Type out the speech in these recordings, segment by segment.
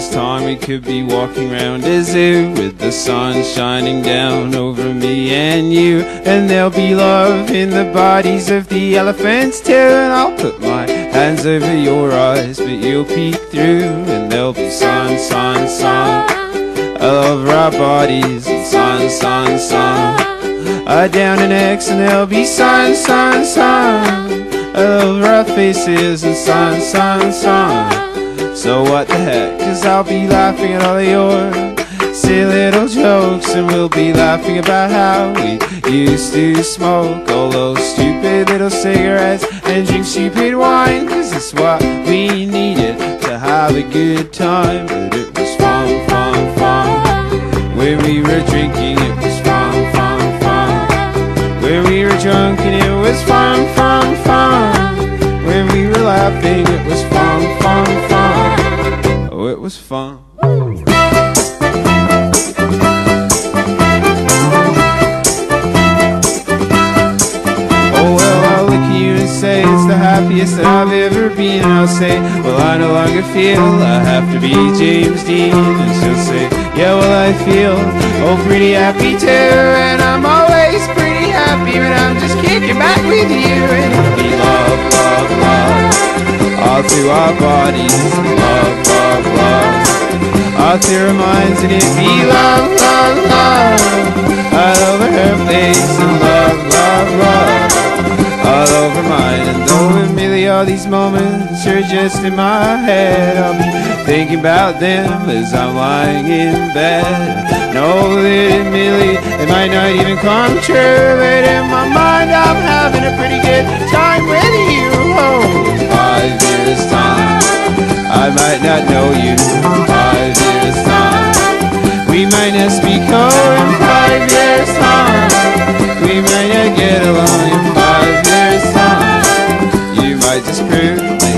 first time we could be walking round a zoo with the sun shining down over me and you. And there'll be love in the bodies of the elephants too. And I'll put my hands over your eyes, but you'll peek through. And there'll be sun, sun, sun all over our bodies, and sun, sun, sun down our necks. And there'll be sun, sun, sun all over our faces, and sun, sun, sun. So what the heck, 'cause I'll be laughing at all of your silly little jokes. And we'll be laughing about how we used to smoke all those stupid little cigarettes and drink stupid wine, 'cause it's what we needed to have a good time. But it was fun, fun, fun when we were drinking. It was fun, fun, fun when we were drunk. And it was fun, fun, fun when we were laughing. It was fun, fun, fun. Oh, it was fun. Say it's the happiest that I've ever been. And I'll say, well, I no longer feel I have to be James Dean. And she'll say, yeah, well, I feel pretty happy too. And I'm always pretty happy when I'm just kicking back with you. And it'll be love, love, love all through our bodies. Love, love, love all through our minds. And it'll be love, love, love all over her face. And love, love, love all over mine. And though admittedly all these moments are just in my head, I'll be thinking about them as I'm lying in bed. Know that admittedly it might not even come true, but in my mind I'm having a pretty good time with you. Oh, in 5 years time I might not know you. 5 years time we might not speak. Oh, in 5 years time we might not get along. In 5 years time you might just prove me.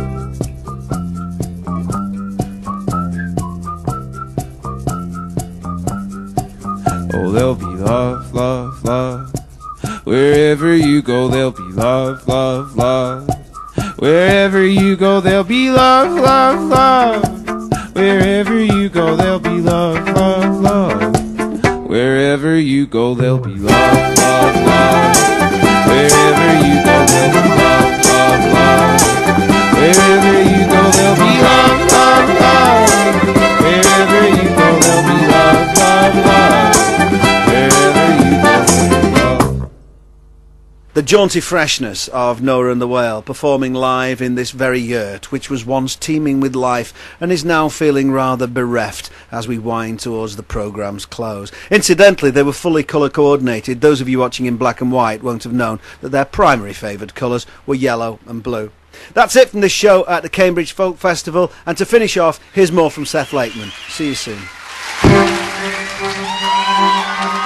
Oh, there'll be love, love, love wherever you go. There'll be love, love, love wherever you go. There'll be love, love, love wherever you go. There'll be love, love, love wherever you go. There'll be love, love, love wherever you go. There'll be love, love, love wherever you go. There'll be love, love, love wherever you go. There'll be love, love, love wherever you go. The jaunty freshness of Noah and the Whale, performing live in this very yurt, which was once teeming with life and is now feeling rather bereft as we wind towards the programme's close. Incidentally, they were fully colour coordinated. Those of you watching in black and white won't have known that their primary favoured colours were yellow and blue. That's it from this show at the Cambridge Folk Festival, and to finish off, here's more from Seth Lakeman. See you soon.